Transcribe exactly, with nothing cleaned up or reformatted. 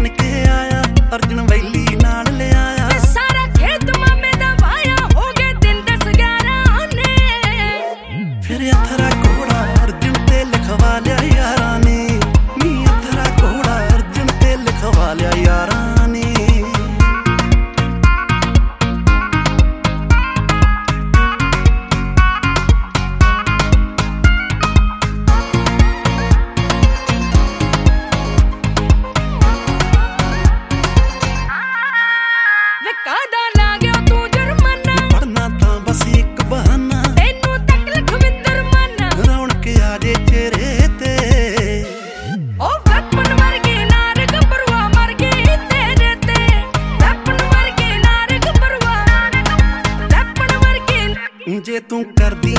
बन के आया अर्जुन वैली नाल ले आया सारा खेत मामे दा वाया हो गए दिन दस ग्यारह ने फिर अथरा घोड़ा अर्जुन ते लिखवा लिया यारा ने नी अथरा घोड़ा अर्जुन ते लिखवा लिया यारा ने जे तू कर दी